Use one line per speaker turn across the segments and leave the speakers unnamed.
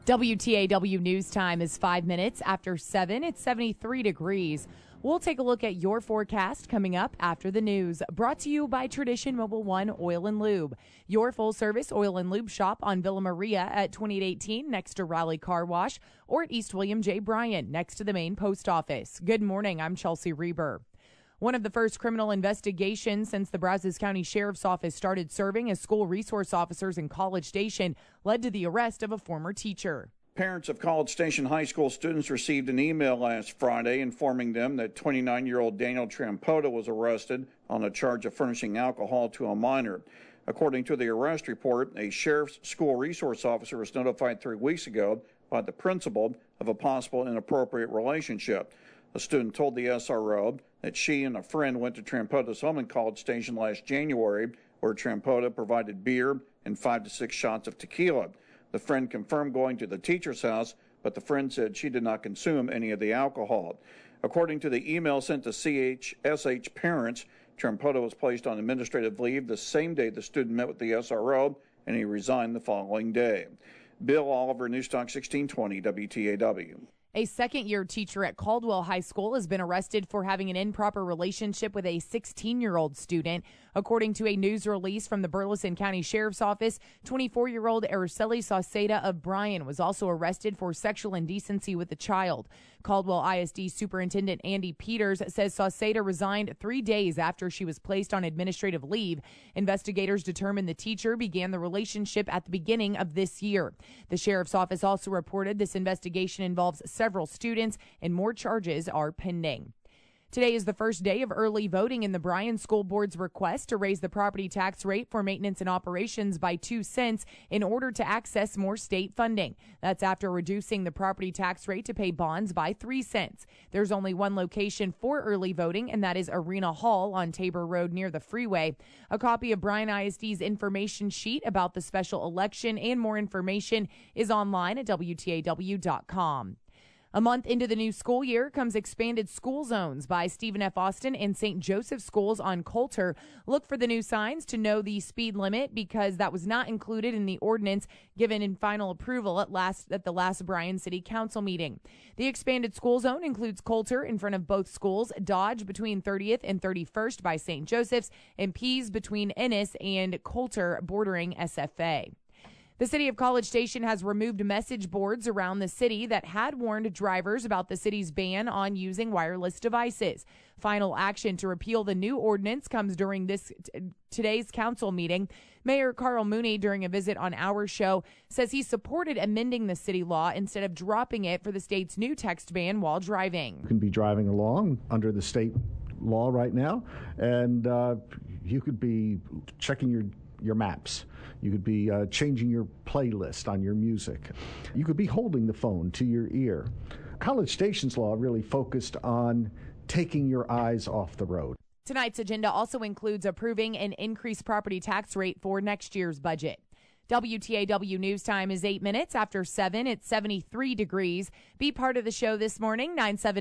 WTAW News Time is 5 minutes after 7. It's 73 degrees. We'll take a look at your forecast coming up after the news. Brought to you by Tradition Mobile One Oil and Lube, your full-service oil and lube shop on Villa Maria at 2818 next to Raleigh Car Wash, or at East William J. Bryan next to the main post office. Good morning. I'm Chelsea Reber. One of the first criminal investigations since the Brazos County Sheriff's Office started serving as school resource officers in College Station led to the arrest of a former teacher.
Parents of College Station High School students received an email last Friday informing them that 29-year-old Daniel Trampota was arrested on a charge of furnishing alcohol to a minor. According to the arrest report, a sheriff's school resource officer was notified 3 weeks ago by the principal of a possible inappropriate relationship. The student told the SRO that she and a friend went to Trampota's home in College Station last January, where Trampota provided beer and 5 to 6 shots of tequila. The friend confirmed going to the teacher's house, but the friend said she did not consume any of the alcohol. According to the email sent to CHSH parents, Trampota was placed on administrative leave the same day the student met with the SRO, and he resigned the following day. Bill Oliver, Newstalk 1620, WTAW.
A second-year teacher at Caldwell High School has been arrested for having an improper relationship with a 16-year-old student. According to a news release from the Burleson County Sheriff's Office, 24-year-old Araceli Sauceda of Bryan was also arrested for sexual indecency with a child. Caldwell ISD Superintendent Andy Peters says Sauceda resigned 3 days after she was placed on administrative leave. Investigators determined the teacher began the relationship at the beginning of this year. The Sheriff's Office also reported this investigation involves several students and more charges are pending. Today is the first day of early voting in the Bryan School Board's request to raise the property tax rate for maintenance and operations by 2 cents in order to access more state funding. That's after reducing the property tax rate to pay bonds by 3 cents. There's only one location for early voting, and that is Arena Hall on Tabor Road near the freeway. A copy of Bryan ISD's information sheet about the special election and more information is online at WTAW.com. A month into the new school year comes expanded school zones by Stephen F. Austin and St. Joseph schools on Coulter. Look for the new signs to know the speed limit because that was not included in the ordinance given in final approval at the last Bryan City Council meeting. The expanded school zone includes Coulter in front of both schools, Dodge between 30th and 31st by St. Joseph's, and Pease between Ennis and Coulter bordering SFA. The city of College Station has removed message boards around the city that had warned drivers about the city's ban on using wireless devices. Final action to repeal the new ordinance comes during today's council meeting. Mayor Carl Mooney, during a visit on our show, says he supported amending the city law instead of dropping it for the state's new text ban while driving.
You can be driving along under the state law right now, and you could be checking your maps. You could be changing your playlist on your music. You could be holding the phone to your ear. College Station's law really focused on taking your eyes off the road.
Tonight's agenda also includes approving an increased property tax rate for next year's budget. WTAW News Time is 8 minutes after 7. It's 73 degrees. Be part of the show this morning,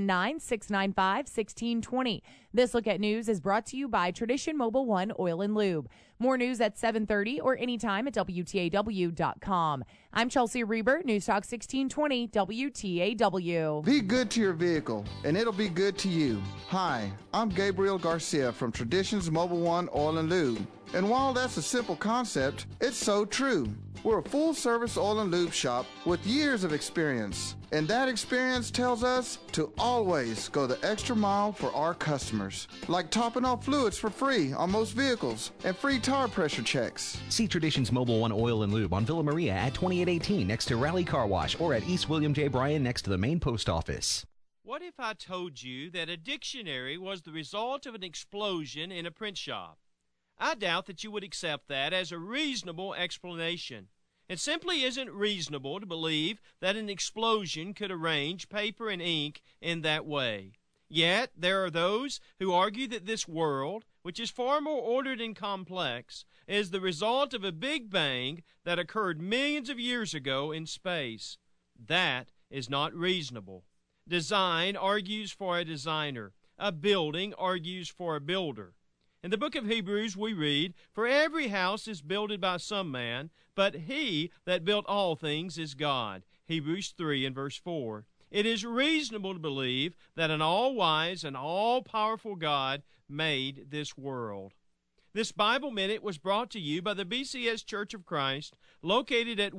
979-695-1620. This Look at News is brought to you by Tradition Mobile One Oil and Lube. More news at 7:30 or anytime at WTAW.com. I'm Chelsea Reber, News Talk 1620, WTAW.
Be good to your vehicle, and it'll be good to you. Hi, I'm Gabriel Garcia from Traditions Mobile One Oil and Lube. And while that's a simple concept, it's so true. We're a full-service oil and lube shop with years of experience. And that experience tells us to always go the extra mile for our customers. Like topping off fluids for free on most vehicles and free tire pressure checks.
See Traditions Mobile One Oil and Lube on Villa Maria at 2818 next to Raleigh Car Wash or at East William J. Bryan next to the main post office.
What if I told you that a dictionary was the result of an explosion in a print shop? I doubt that you would accept that as a reasonable explanation. It simply isn't reasonable to believe that an explosion could arrange paper and ink in that way. Yet there are those who argue that this world, which is far more ordered and complex, is the result of a big bang that occurred millions of years ago in space. That is not reasonable. Design argues for a designer. A building argues for a builder. In the book of Hebrews we read, "For every house is builded by some man, but he that built all things is God." Hebrews 3 and verse 4. It is reasonable to believe that an all-wise and all-powerful God made this world. This Bible Minute was brought to you by the BCS Church of Christ, located at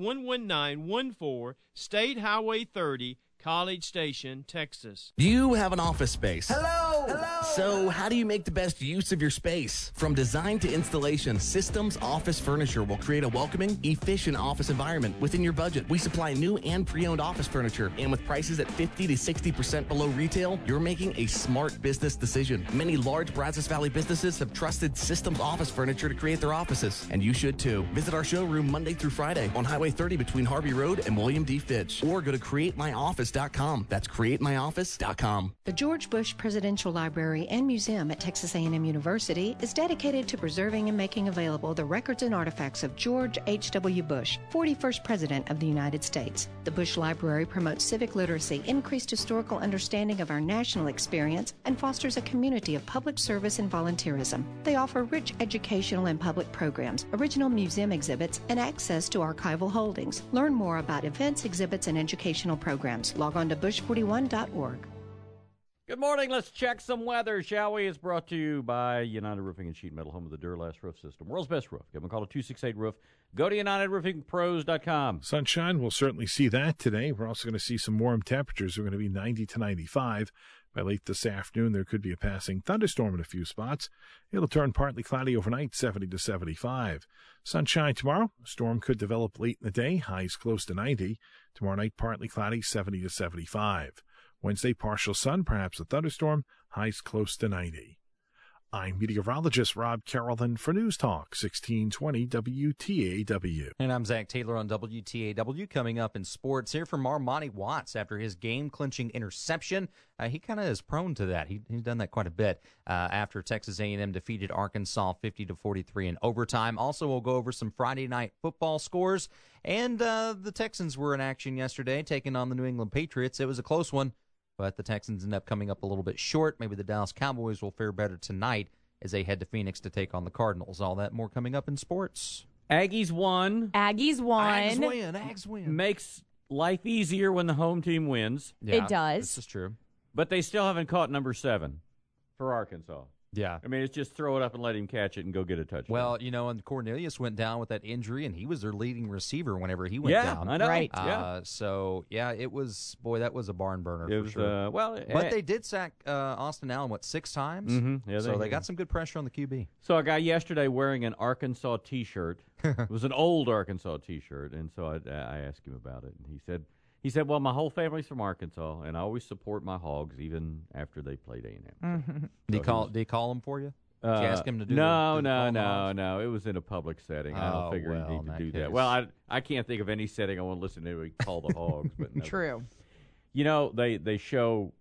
11914 State Highway 30, College Station, Texas.
You have an office space. Hello! So how do you make the best use of your space? From design to installation, Systems Office Furniture will create a welcoming, efficient office environment within your budget. We supply new and pre-owned office furniture, and with prices at 50 to 60% below retail, you're making a smart business decision. Many large Brazos Valley businesses have trusted Systems Office Furniture to create their offices, and you should too. Visit our showroom Monday through Friday on Highway 30 between Harvey Road and William D. Fitch, or go to createmyoffice.com. That's createmyoffice.com.
The George Bush Presidential Library and Museum at Texas A&M University is dedicated to preserving and making available the records and artifacts of George H.W. Bush, 41st President of the United States. The Bush Library promotes civic literacy, increased historical understanding of our national experience, and fosters a community of public service and volunteerism. They offer rich educational and public programs, original museum exhibits, and access to archival holdings. Learn more about events, exhibits, and educational programs. Log on to bush41.org.
Good morning. Let's check some weather, shall we? It's brought to you by United Roofing and Sheet Metal, home of the Duralast roof system. World's best roof. Give them a call at 268-ROOF. Go to UnitedRoofingPros.com.
Sunshine, we'll certainly see that today. We're also going to see some warm temperatures. They're going to be 90 to 95. By late this afternoon, there could be a passing thunderstorm in a few spots. It'll turn partly cloudy overnight, 70 to 75. Sunshine tomorrow. A storm could develop late in the day, highs close to 90. Tomorrow night, partly cloudy, 70 to 75. Wednesday, partial sun, perhaps a thunderstorm, highs close to 90. I'm meteorologist Rob Carrollton for News Talk 1620 WTAW.
And I'm Zach Taylor on WTAW. Coming up in sports, here from Armani Watts after his game-clinching interception. He kind of is prone to that. He's done that quite a bit after Texas A&M defeated Arkansas 50-43 in overtime. Also, we'll go over some Friday night football scores. And the Texans were in action yesterday, taking on the New England Patriots. It was a close one, but the Texans end up coming up a little bit short. Maybe the Dallas Cowboys will fare better tonight as they head to Phoenix to take on the Cardinals. All that more coming up in sports.
Aggies won.
Aggies won.
Ags win.
Makes life easier when the home team wins.
Yeah,
it does.
This is true.
But they still haven't caught number 7 for Arkansas.
Yeah.
I mean, it's just throw it up and let him catch it and go get a touchdown.
Well, and Cornelius went down with that injury, and he was their leading receiver whenever he went down.
I know.
Right.
So, it was, that was a barn burner
it
for
was,
sure.
But
they did sack Austin Allen, 6 times?
Mm-hmm. Yeah,
so they got some good pressure on the QB.
So a guy yesterday wearing an Arkansas T-shirt. It was an old Arkansas T-shirt, and so I asked him about it, and he said, well, my whole family's from Arkansas, and I always support my Hogs even after they played A&M.
Mm-hmm.
Did he call him for you? Did you ask him to do
No. It was in a public setting. I don't figure you need to do that. Well, I can't think of any setting I want to listen to call the Hogs. But no.
True.
They show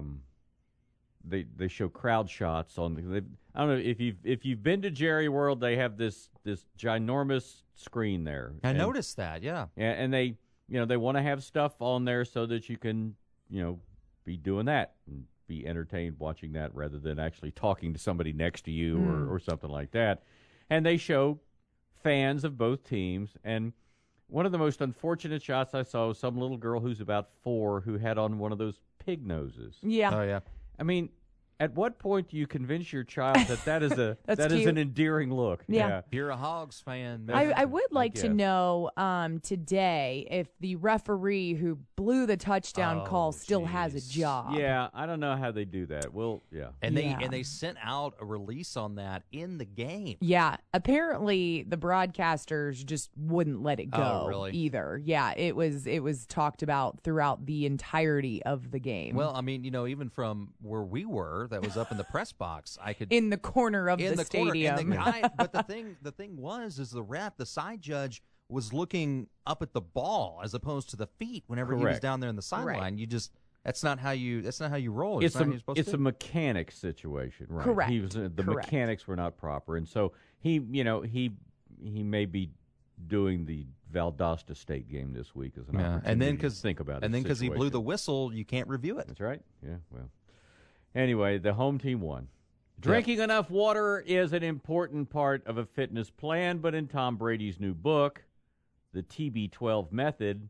they show crowd shots on. I don't know if you've been to Jerry World. They have this ginormous screen there.
I noticed that. Yeah.
And they they want to have stuff on there so that you can be doing that and be entertained watching that rather than actually talking to somebody next to you or something like that. And they show fans of both teams. And one of the most unfortunate shots I saw was some little girl who's about 4 who had on one of those pig noses.
Yeah.
Oh, yeah.
I mean, at what point do you convince your child that is an endearing look?
Yeah.
You're a Hogs fan.
I would like to know today if the referee who blew the touchdown call still has a job.
Yeah, I don't know how they do that. Well, yeah.
And they sent out a release on that in the game.
Yeah. Apparently the broadcasters just wouldn't let it go either. Yeah, it was talked about throughout the entirety of the game.
Well, I mean, even from where we were, that was up in the press box. I could
in the corner of the stadium.
And the guy, but the thing was the side judge was looking up at the ball as opposed to the feet whenever he was down there in the sideline.
Right.
That's not how you roll.
It's a mechanics situation, right?
Correct.
He was the mechanics were not proper, and so he may be doing the Valdosta State game this week as an opportunity.
And then
because
he blew the whistle, you can't review it.
That's right. Yeah. Well. Anyway, the home team won. Drinking enough water is an important part of a fitness plan, but in Tom Brady's new book, The TB12 Method,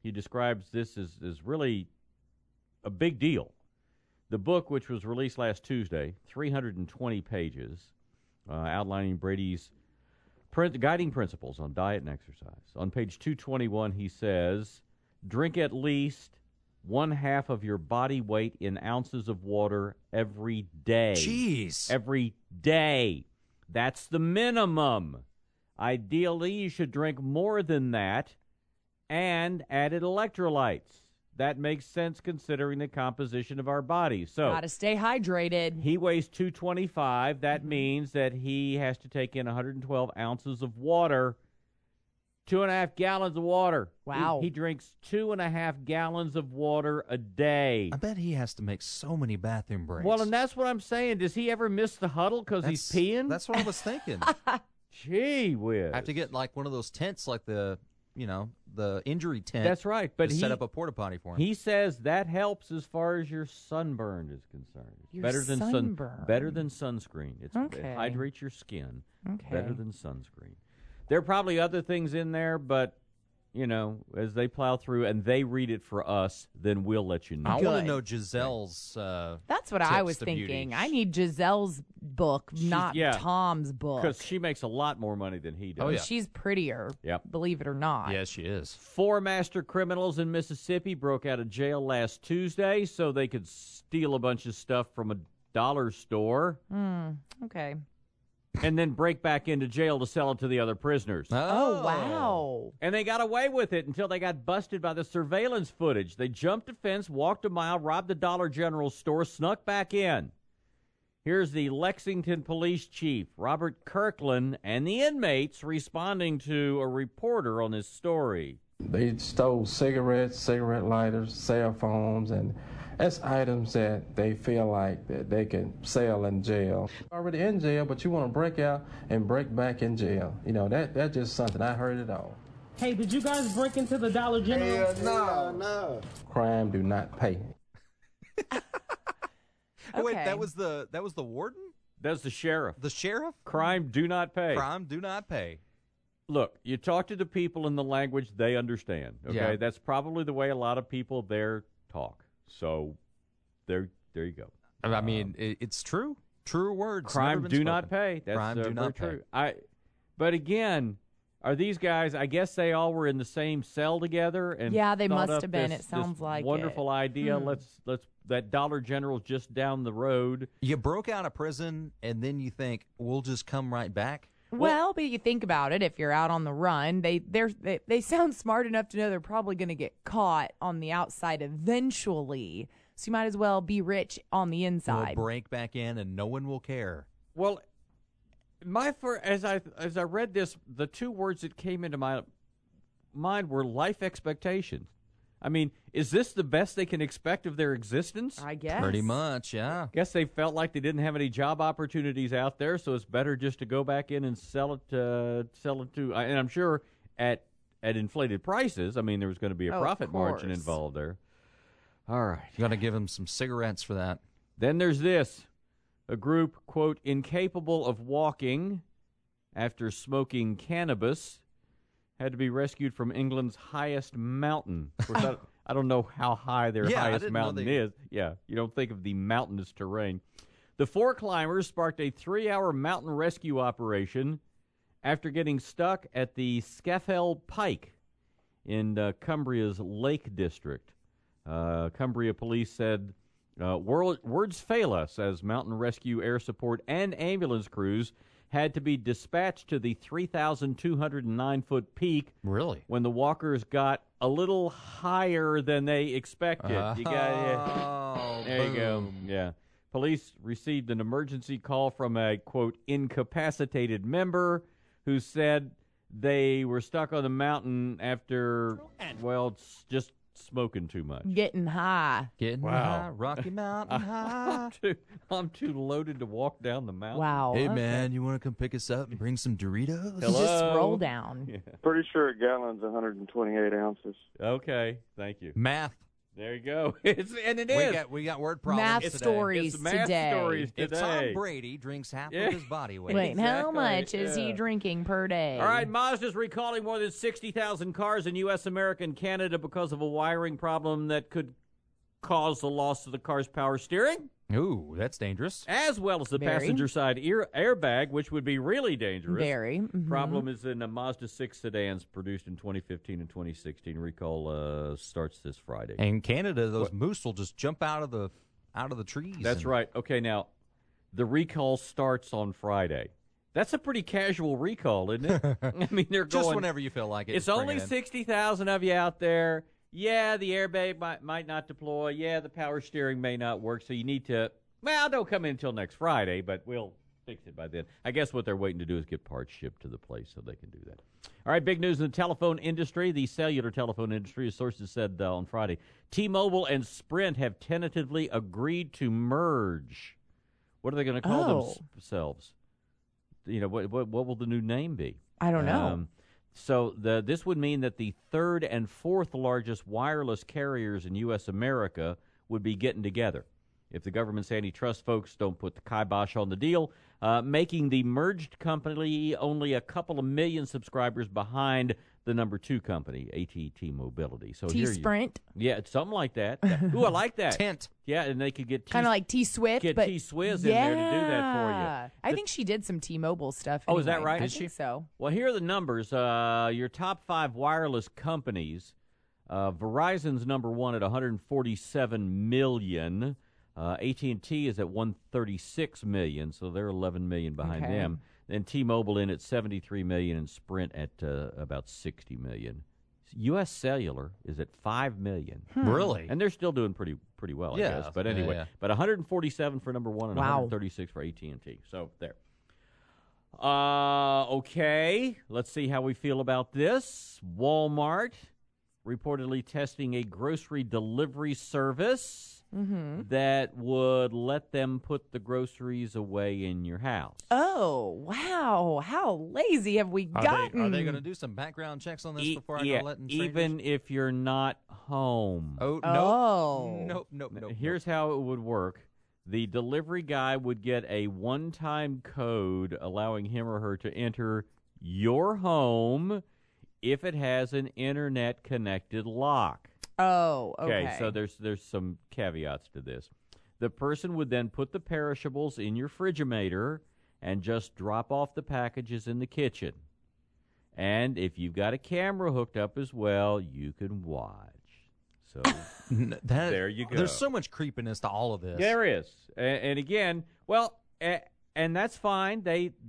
he describes this as really a big deal. The book, which was released last Tuesday, 320 pages, outlining Brady's guiding principles on diet and exercise. On page 221, he says, drink at least 1/2 of your body weight in ounces of water every day.
Jeez.
Every day. That's the minimum. Ideally, you should drink more than that and added electrolytes. That makes sense considering the composition of our bodies. So,
gotta stay hydrated.
He weighs 225. That means that he has to take in 112 ounces of water, 2.5 gallons of water.
Wow.
He drinks 2.5 gallons of water a day.
I bet he has to make so many bathroom breaks.
Well, and that's what I'm saying. Does he ever miss the huddle because he's peeing?
That's what I was thinking.
Gee whiz.
I have to get like one of those tents, like the injury tent.
That's right. But
set up a porta potty for him.
He says that helps as far as your sunburn is concerned.
Your
better than
sunburn.
better than sunscreen. It
Okay.
hydrates your skin.
Okay.
Better than sunscreen. There are probably other things in there, but as they plow through and they read it for us, then we'll let you know.
I want to know Giselle's.
That's what I was
tips to
thinking.
beauty.
I need Giselle's book, not Tom's book.
Because she makes a lot more money than he does.
Oh, yeah.
She's prettier, believe it or not.
Yes, she is.
4 master criminals in Mississippi broke out of jail last Tuesday so they could steal a bunch of stuff from a dollar store
Okay.
and then break back into jail to sell it to the other prisoners.
Oh, wow.
And they got away with it until they got busted by the surveillance footage. They jumped a fence, walked a mile, robbed the Dollar General store, snuck back in. Here's the Lexington police chief, Robert Kirkland, and the inmates responding to a reporter on this story.
They stole cigarettes, cigarette lighters, cell phones, and that's items that they feel like that they can sell in jail. Already in jail, but you want to break out and break back in jail. That's just something. I heard it all.
Hey, did you guys break into the Dollar General?
No. Crime do not pay.
Oh, wait, that was the warden?
That's the sheriff.
The sheriff?
Crime do not pay.
Crime do not pay.
Look, you talk to the people in the language they understand. Okay,
Yeah.
That's probably the way a lot of people there talk. So, there you go.
I mean, it's true. Truer words.
Crime
never been
do not
spoken.
pay. That's
Crime do
very
not
true.
pay.
But again, are these guys? I guess they all were in the same cell together, and
Yeah, they
thought
must
up
have been.
this-
It sounds
this
like
wonderful
it.
idea. Let's that Dollar General's just down the road.
You broke out of prison, and then you think, we'll just come right back?
Well, but you think about it. If you're out on the run, they sound smart enough to know they're probably going to get caught on the outside eventually. So you might as well be rich on the inside.
We'll break back in, and no one will care.
Well, as I read this, the two words that came into my mind were life expectations. I mean, is this the best they can expect of their existence?
I guess.
Pretty much, yeah.
Guess they felt like they didn't have any job opportunities out there, so it's better just to go back in and sell it to, and I'm sure at inflated prices. I mean, there was going to be a profit margin involved there. All right.
You got to give them some cigarettes for that.
Then there's this. A group, quote, incapable of walking after smoking cannabis had to be rescued from England's highest mountain. Of course, I don't know how high their highest mountain is. Yeah, you don't think of the mountainous terrain. The 4 climbers sparked a 3-hour mountain rescue operation after getting stuck at the Scafell Pike in Cumbria's Lake District. Cumbria police said, words fail us as mountain rescue, air support, and ambulance crews had to be dispatched to the 3,209-foot peak.
Really?
When the walkers got a little higher than they expected. There you go. Yeah. Police received an emergency call from a, quote, incapacitated member who said they were stuck on the mountain after, just smoking too much.
Getting high.
Getting high. Rocky Mountain High.
I'm too loaded to walk down the mountain.
Wow.
Hey, man, you want to come pick us up and bring some Doritos?
Hello?
Just roll down.
Yeah.
Pretty sure a gallon's 128 ounces.
Okay, thank you.
Math.
There you go. And it is.
We got word problems
Math
today.
stories
It's math
today.
stories
If
today.
Tom Brady drinks half of his body weight.
Wait, how
Exactly,
much is he
yeah.
drinking per day?
All right, Mazda's recalling more than 60,000 cars in U.S., America, and Canada because of a wiring problem that could cause the loss of the car's power steering,
Ooh, that's dangerous.
as well as the
Very.
passenger side airbag, which would be really dangerous.
Very. Mhm.
Problem is in Mazda 6 sedans produced in 2015 and 2016. Recall starts this Friday.
In Canada, those moose will just jump out of the trees.
That's right. Okay, now, the recall starts on Friday. That's a pretty casual recall, isn't it? I mean, they're
Just
going
whenever you feel like it.
It's
just bring
only
it in.
60,000 of you out there. Yeah, the airbag might not deploy. Yeah, the power steering may not work. So you need to, well, don't come in until next Friday, but we'll fix it by then. I guess what they're waiting to do is get parts shipped to the place so they can do that. All right, big news in the telephone industry. The cellular telephone industry, as sources said on Friday, T-Mobile and Sprint have tentatively agreed to merge. What are they going to call themselves? You know, what will the new name be?
I don't know.
So this would mean that the third and fourth largest wireless carriers in U.S. America would be getting together. If the government's antitrust folks don't put the kibosh on the deal, making the merged company only a couple of million subscribers behind the number 2 company, AT&T Mobility. So
T-Sprint?
Yeah, it's something like that. Ooh, I like that.
Tent.
Yeah, and they could get
Kind of like T-Swift.
get
but
T-Swizz in there to do that for you.
I think she did some T-Mobile stuff.
Oh, is that
anyway.
right?
I
Did
think
she?
so.
Well, here are the numbers. Your top 5 wireless companies. Verizon's number 1 at $147 million. AT&T is at $136 million, so they're $11 million behind them. Then T-Mobile in at $73 million and Sprint at about $60 million. U.S. Cellular is at $5 million.
Really?
And they're still doing pretty well, I guess. But anyway,
yeah.
but 147 for number 1 and
Wow.
136 for AT&T. So there. Okay, let's see how we feel about this. Walmart reportedly testing a grocery delivery service that would let them put the groceries away in your house.
Oh, wow. How lazy have we gotten?
Are they going to do some background checks on this before I go letting strangers?
Even if you're not home.
Oh,
Oh.
Nope.
Here's how it would work. The delivery guy would get a one-time code allowing him or her to enter your home if it has an internet-connected lock.
Oh, okay.
Okay, so there's some caveats to this. The person would then put the perishables in your Frigimator and just drop off the packages in the kitchen. And if you've got a camera hooked up as well, you can watch. So there you go.
There's so much creepiness to all of this.
There is. And again, well, and that's fine.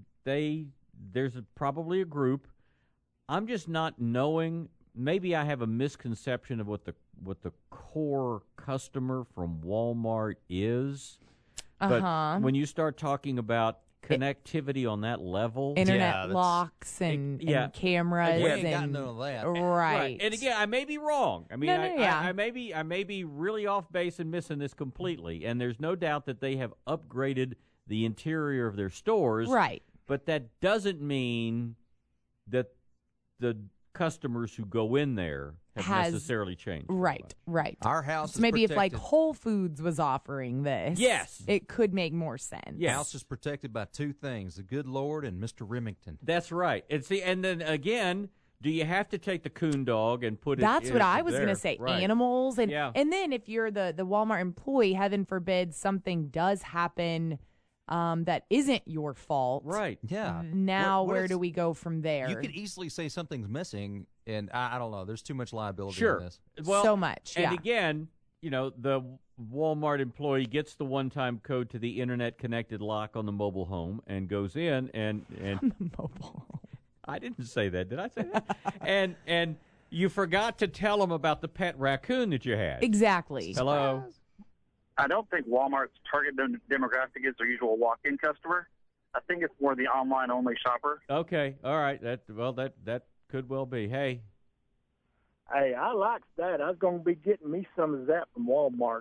There's probably a group. I'm just not knowing. Maybe I have a misconception of what the core customer from Walmart is. But when you start talking about connectivity on that level,
internet locks and cameras,
we ain't got
and
none of that.
right.
And again, I may be wrong. I mean,
No, yeah.
I may be really off base and missing this completely. And there's no doubt that they have upgraded the interior of their stores.
Right.
But that doesn't mean that the customers who go in there have necessarily changed.
Right.
Our house
So
is
maybe if like
protected.
Whole Foods was offering this,
Yes.
it could make more sense.
Yes.
House is protected by 2 things: the good Lord and Mr. Remington.
That's right. And then again, do you have to take the coon dog and put it?
That's what I was
going
to say. Animals and
Yeah.
and then if you're the Walmart employee, heaven forbid something does happen that isn't your fault.
Right.
Yeah.
Now
What
where
is-
do we go from there?
You could easily say something's missing, and I don't know. There's too much liability
Sure.
in this.
Well,
so much.
And
Yeah.
again, the Walmart employee gets the one-time code to the internet-connected lock on the mobile home and goes in and
mobile.
I didn't say that, did I say that? and you forgot to tell them about the pet raccoon that you had.
Exactly.
Hello.
I don't think Walmart's target demographic is their usual walk-in customer. I think it's more the online-only shopper.
Okay. All right. That could well be. Hey.
Hey, I like that. I was going to be getting me some of that from Walmart.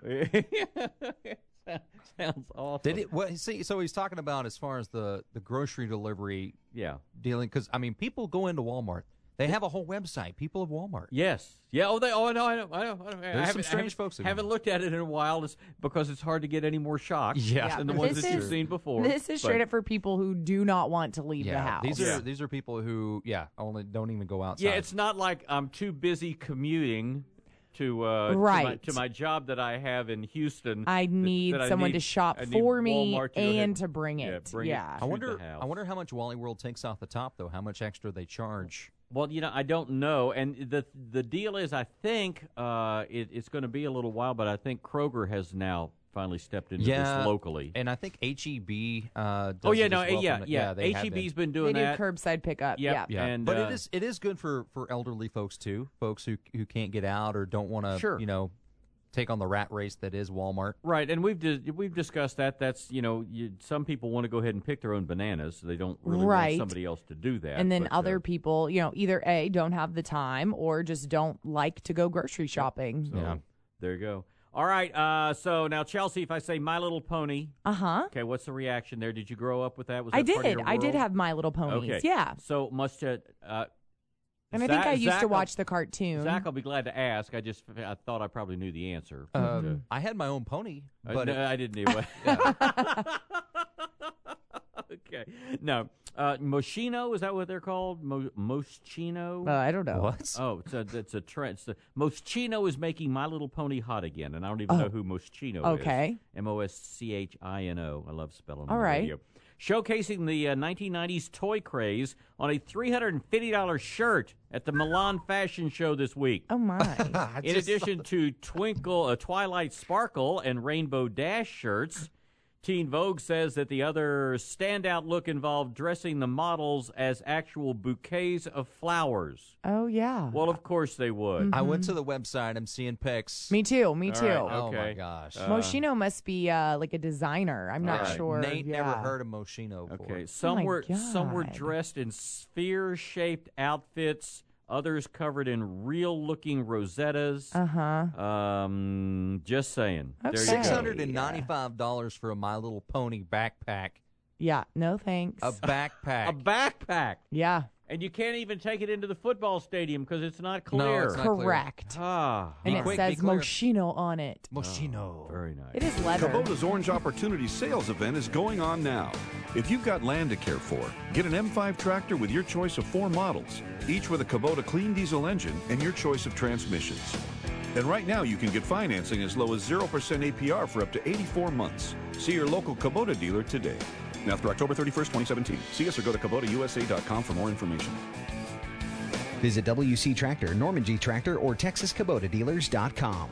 Sounds awesome.
Did it? Well, see, so he's talking about as far as the grocery delivery, dealing. Because I mean, people go into Walmart. They have a whole website, People of Walmart.
Yes. Yeah. Oh, I know.
There's some strange folks.
Haven't looked at it in a while because it's hard to get any more shocks than the ones that you've seen before.
This is straight up for people who do not want to leave the house.
These are people who only don't even go outside.
Yeah, it's not like I'm too busy commuting to my job that I have in Houston.
I need someone to shop for me and to bring it.
I wonder how much Wally World takes off the top, though. How much extra they charge?
Well, I don't know, and the deal is, I think it's going to be a little while, but I think Kroger has now finally stepped into this locally,
and I think HEB.
HEB's been doing that.
They do curbside pickup.
Yep.
Yeah,
and,
but it is good for elderly folks too, folks who can't get out or don't want to take on the rat race that is Walmart.
Right, and we've discussed that. That's some people want to go ahead and pick their own bananas. They don't really want somebody else to do that.
And then other people, either A, don't have the time or just don't like to go grocery shopping.
So, there you go. All right, so now, Chelsea, if I say My Little Pony. Okay, what's the reaction there? Did you grow up with that? Was that part of your world?
I did have My Little Ponies,
okay.
Yeah.
So must
and I think I used to watch the cartoon.
Zach, I'll be glad to ask. I thought I probably knew the answer.
I had my own pony, but
I didn't anyway. Okay. No. Moschino, is that what they're called? Moschino?
I don't know.
What?
Oh, it's a trend. Moschino is making My Little Pony hot again, and I don't even know who Moschino is.
Okay.
Moschino. I love spelling
on the
radio. Showcasing the 1990s toy craze on a $350 shirt at the Milan Fashion Show this week.
Oh, my.
In addition to Twilight Sparkle and Rainbow Dash shirts, Teen Vogue says that the other standout look involved dressing the models as actual bouquets of flowers.
Oh, yeah.
Well, of course they would.
Mm-hmm.
I went to the website. I'm seeing pics.
Me too.
Right,
Oh, my gosh.
Moschino must be like a designer. I'm not sure.
Nate never heard of Moschino before.
Okay, some were dressed in sphere-shaped outfits. Others covered in real-looking rosettas. Just saying.
Okay.
$695 for a My Little Pony backpack.
Yeah, no thanks.
A backpack.
A backpack.
Yeah.
And you can't even take it into the football stadium because it's not clear.
No, it's not
correct.
Ah.
And it says Moschino on it.
Moschino.
Very nice.
It is leather.
Kubota's Orange Opportunity Sales event is going on now. If you've got land to care for, get an M5 tractor with your choice of 4 models, each with a Kubota clean diesel engine and your choice of transmissions. And right now you can get financing as low as 0% APR for up to 84 months. See your local Kubota dealer today. Now through October 31st, 2017. See us or go to KubotaUSA.com for more information.
Visit WC Tractor, Norman G Tractor, or TexasKubotaDealers.com.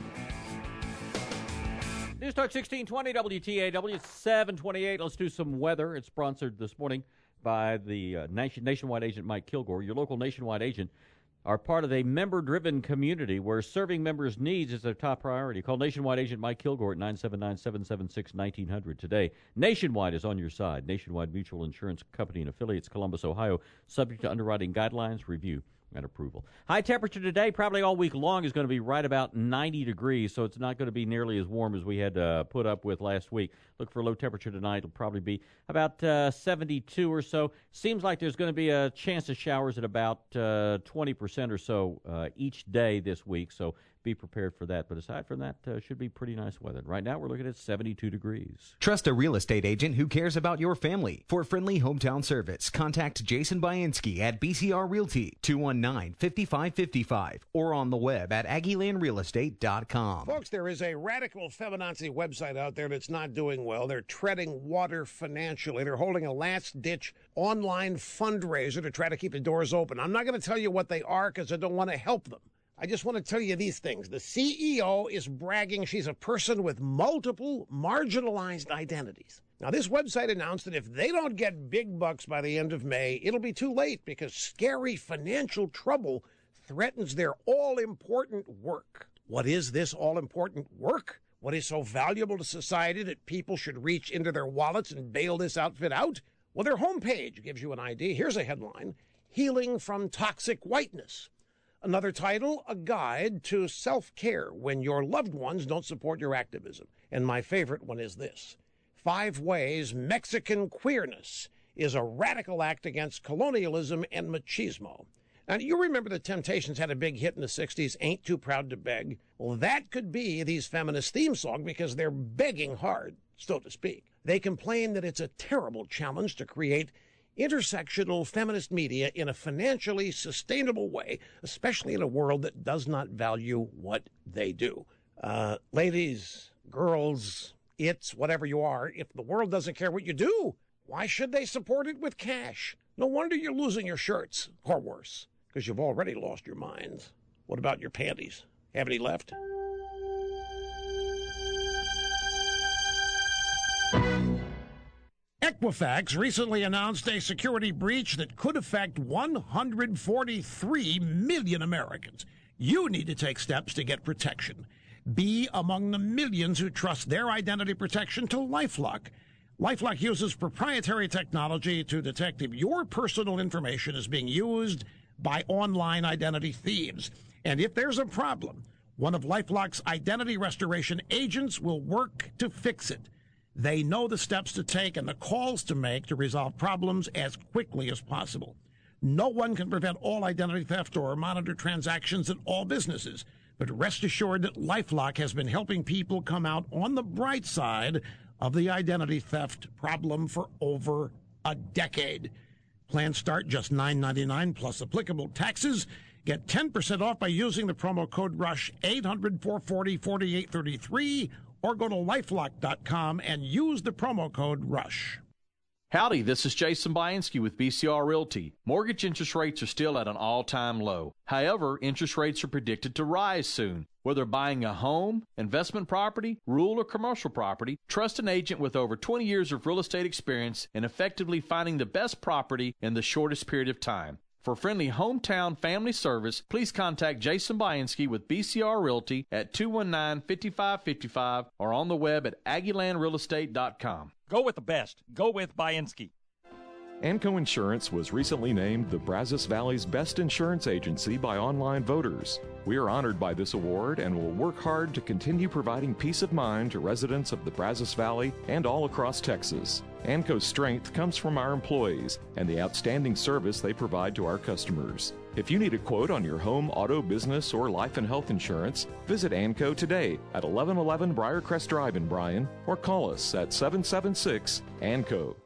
News Talk 1620 WTAW. It's 728. Let's do some weather. It's sponsored this morning by the Nationwide agent Mike Kilgore. Your local Nationwide agent are part of a member-driven community where serving members' needs is their top priority. Call Nationwide agent Mike Kilgore at 979-776-1900 today. Nationwide is on your side. Nationwide Mutual Insurance Company and affiliates, Columbus, Ohio, subject to underwriting guidelines, review, and approval. High temperature today, probably all week long, is going to be right about 90 degrees, so it's not going to be nearly as warm as we had put up with last week. Look for low temperature tonight. It'll probably be about 72 or so. Seems like there's going to be a chance of showers at about 20% or so each day this week, so be prepared for that. But aside from that, should be pretty nice weather. Right now, we're looking at 72 degrees.
Trust a real estate agent who cares about your family. For friendly hometown service, contact Jason Bainski at BCR Realty, 219-5555, or on the web at AggieLandRealEstate.com.
Folks, there is a radical feminazi website out there that's not doing well. They're treading water financially. They're holding a last-ditch online fundraiser to try to keep the doors open. I'm not going to tell you what they are because I don't want to help them. I just want to tell you these things. The CEO is bragging she's a person with multiple marginalized identities. Now, this website announced that if they don't get big bucks by the end of May, it'll be too late because scary financial trouble threatens their all-important work. What is this all-important work? What is so valuable to society that people should reach into their wallets and bail this outfit out? Well, their homepage gives you an idea. Here's a headline: Healing from Toxic Whiteness. Another title, A Guide to Self-Care When Your Loved Ones Don't Support Your Activism. And my favorite one is this: 5 Ways Mexican Queerness is a Radical Act Against Colonialism and Machismo. Now, you remember the Temptations had a big hit in the 60s, Ain't Too Proud to Beg. Well, that could be these feminist theme song because they're begging hard, so to speak. They complain that it's a terrible challenge to create intersectional feminist media in a financially sustainable way, especially in a world that does not value what they do. Ladies, girls, whatever you are, if the world doesn't care what you do, why should they support it with cash? No wonder you're losing your shirts, or worse, because you've already lost your minds. What about your panties? Have any left? Equifax recently announced a security breach that could affect 143 million Americans. You need to take steps to get protection. Be among the millions who trust their identity protection to LifeLock. LifeLock uses proprietary technology to detect if your personal information is being used by online identity thieves. And if there's a problem, one of LifeLock's identity restoration agents will work to fix it. They know the steps to take and the calls to make to resolve problems as quickly as possible. No one can prevent all identity theft or monitor transactions at all businesses, but rest assured that LifeLock has been helping people come out on the bright side of the identity theft problem for over a decade. Plans start just $9.99 plus applicable taxes. Get 10% off by using the promo code RUSH 800-440-4833 or go to lifelock.com and use the promo code RUSH.
Howdy, this is Jason Bianski with BCR Realty. Mortgage interest rates are still at an all-time low. However, interest rates are predicted to rise soon. Whether buying a home, investment property, rural or commercial property, trust an agent with over 20 years of real estate experience in effectively finding the best property in the shortest period of time. For friendly hometown family service, please contact Jason Bianski with BCR Realty at 219-5555 or on the web at AggieLandRealEstate.com.
Go with the best. Go with Bianski.
Anco Insurance was recently named the Brazos Valley's best insurance agency by online voters. We are honored by this award and will work hard to continue providing peace of mind to residents of the Brazos Valley and all across Texas. Anco's strength comes from our employees and the outstanding service they provide to our customers. If you need a quote on your home, auto, business, or life and health insurance, visit Anco today at 1111 Briarcrest Drive in Bryan or call us at 776-ANCO.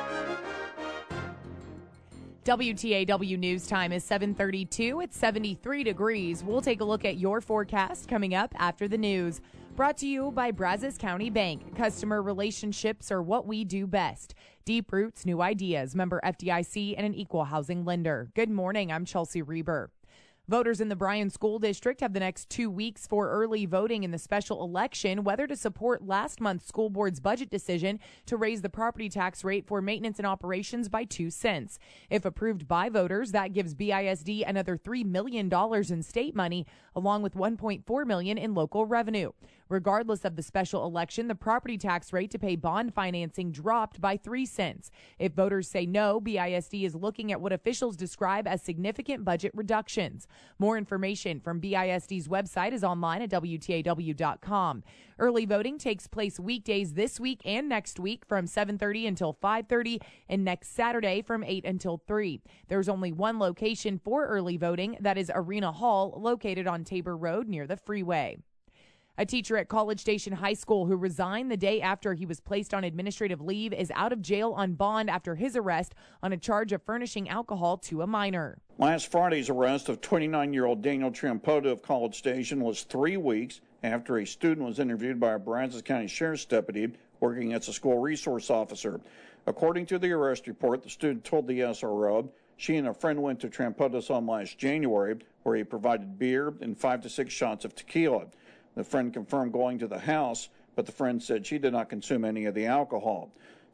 WTAW News Time is 7:32. It's 73 degrees. We'll take a look at your forecast coming up after the news. Brought to you by Brazos County Bank. Customer relationships are what we do best. Deep roots, new ideas. Member FDIC and an equal housing lender. Good morning. I'm Chelsea Reber. Voters in the Bryan School District have the next 2 weeks for early voting in the special election, whether to support last month's school board's budget decision to raise the property tax rate for maintenance and operations by 2 cents. If approved by voters, that gives BISD another $3 million in state money, along with $1.4 million in local revenue. Regardless of the special election, the property tax rate to pay bond financing dropped by 3 cents. If voters say no, BISD is looking at what officials describe as significant budget reductions. More information from BISD's website is online at WTAW.com. Early voting takes place weekdays this week and next week from 7:30 until 5:30 and next Saturday from 8 until 3. There's only one location for early voting, that is Arena Hall, located on Tabor Road near the freeway. A teacher at College Station High School who resigned the day after he was placed on administrative leave is out of jail on bond after his arrest on a charge of furnishing alcohol to a minor.
Last Friday's arrest of 29-year-old Daniel Trampoto of College Station was 3 weeks after a student was interviewed by a Brazos County Sheriff's deputy working as a school resource officer. According to the arrest report, the student told the SRO she and a friend went to Trampoto's home last January, where he provided beer and 5 to 6 shots of tequila. The friend confirmed going to the house, but the friend said she did not consume any of the alcohol.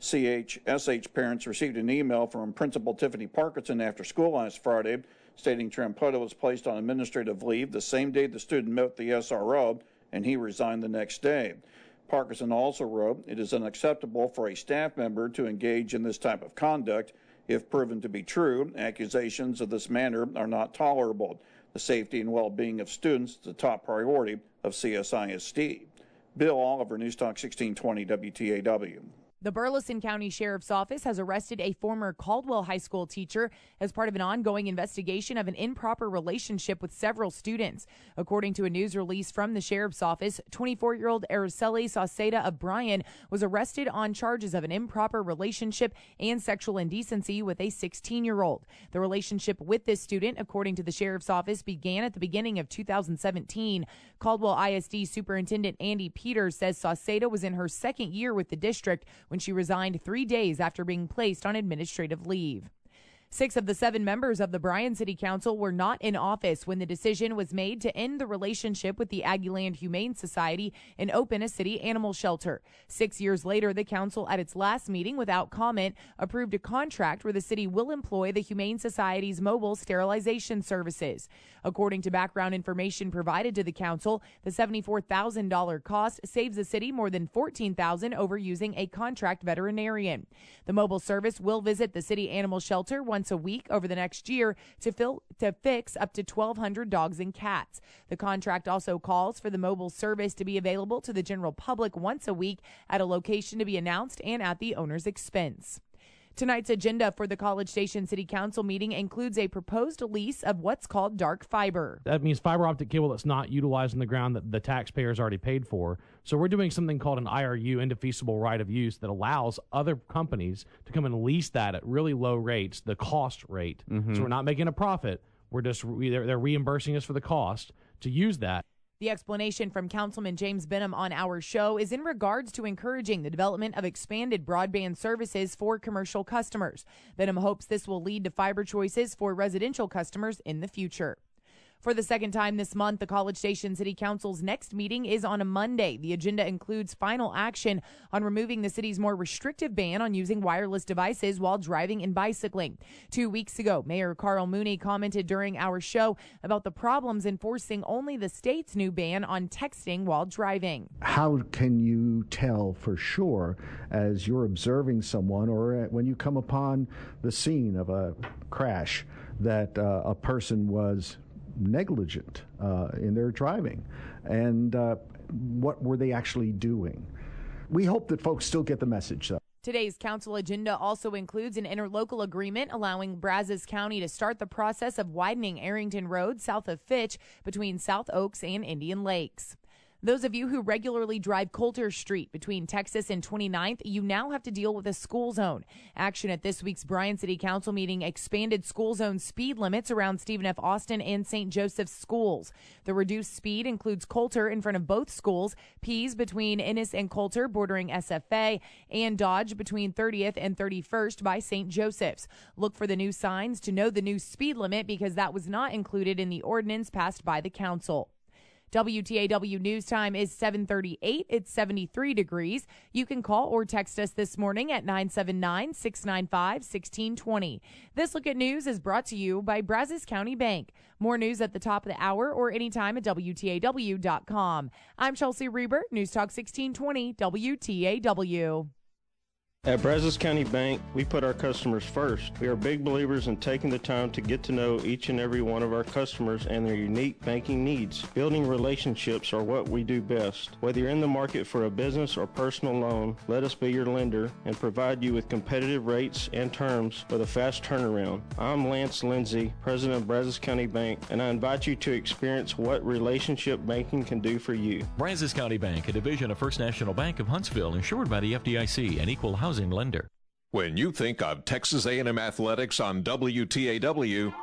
CHSH parents received an email from Principal Tiffany Parkinson after school last Friday, stating Trampoto was placed on administrative leave the same day the student met with the SRO, and he resigned the next day. Parkinson also wrote, "It is unacceptable for a staff member to engage in this type of conduct. If proven to be true, accusations of this manner are not tolerable. The safety and well-being of students is the top priority of CSISD." Bill Oliver, News Talk 1620 WTAW.
The Burleson County Sheriff's Office has arrested a former Caldwell High School teacher as part of an ongoing investigation of an improper relationship with several students. According to a news release from the Sheriff's Office, 24-year-old Araceli Sauceda of Bryan was arrested on charges of an improper relationship and sexual indecency with a 16-year-old. The relationship with this student, according to the Sheriff's Office, began at the beginning of 2017. Caldwell ISD Superintendent Andy Peters says Sauceda was in her second year with the district when she resigned 3 days after being placed on administrative leave. 6 of the 7 members of the Bryan City Council were not in office when the decision was made to end the relationship with the Aggieland Humane Society and open a city animal shelter. 6 years later, the council, at its last meeting without comment, approved a contract where the city will employ the Humane Society's mobile sterilization services. According to background information provided to the council, the $74,000 cost saves the city more than $14,000 over using a contract veterinarian. The mobile service will visit the city animal shelter once a week over the next year to fix up to 1,200 dogs and cats. The contract also calls for the mobile service to be available to the general public once a week at a location to be announced and at the owner's expense. Tonight's agenda for the College Station City Council meeting includes a proposed lease of what's called dark fiber.
That means fiber optic cable that's not utilized in the ground that the taxpayers already paid for. So we're doing something called an IRU, indefeasible right of use, that allows other companies to come and lease that at really low rates, the cost rate. So we're not making a profit. They're reimbursing us for the cost to use that.
The explanation from Councilman James Benham on our show is in regards to encouraging the development of expanded broadband services for commercial customers. Benham hopes this will lead to fiber choices for residential customers in the future. For the second time this month, the College Station City Council's next meeting is on a Monday. The agenda includes final action on removing the city's more restrictive ban on using wireless devices while driving and bicycling. 2 weeks ago, Mayor Carl Mooney commented during our show about the problems enforcing only the state's new ban on texting while driving.
How can you tell for sure as you're observing someone or when you come upon the scene of a crash that a person was negligent in their driving, and what were they actually doing? We hope that folks still get the message, though.
Today's council agenda also includes an interlocal agreement allowing Brazos County to start the process of widening Arrington Road south of Fitch between South Oaks and Indian Lakes. Those of you who regularly drive Coulter Street between Texas and 29th, you now have to deal with a school zone. Action at this week's Bryan City Council meeting expanded school zone speed limits around Stephen F. Austin and St. Joseph's schools. The reduced speed includes Coulter in front of both schools, Pease between Ennis and Coulter bordering SFA, and Dodge between 30th and 31st by St. Joseph's. Look for the new signs to know the new speed limit because that was not included in the ordinance passed by the council. WTAW News Time is 7:38. It's 73 degrees. You can call or text us this morning at 979-695-1620. This Look at News is brought to you by Brazos County Bank. More news at the top of the hour or anytime at WTAW.com. I'm Chelsea Reber, News Talk 1620, WTAW.
At Brazos County Bank, we put our customers first. We are big believers in taking the time to get to know each and every one of our customers and their unique banking needs. Building relationships are what we do best. Whether you're in the market for a business or personal loan, let us be your lender and provide you with competitive rates and terms with a fast turnaround. I'm Lance Lindsay, President of Brazos County Bank, and I invite you to experience what relationship banking can do for you.
Brazos County Bank, a division of First National Bank of Huntsville, insured by the FDIC, an equal housing lender.
When you think of Texas A&M Athletics on WTAW,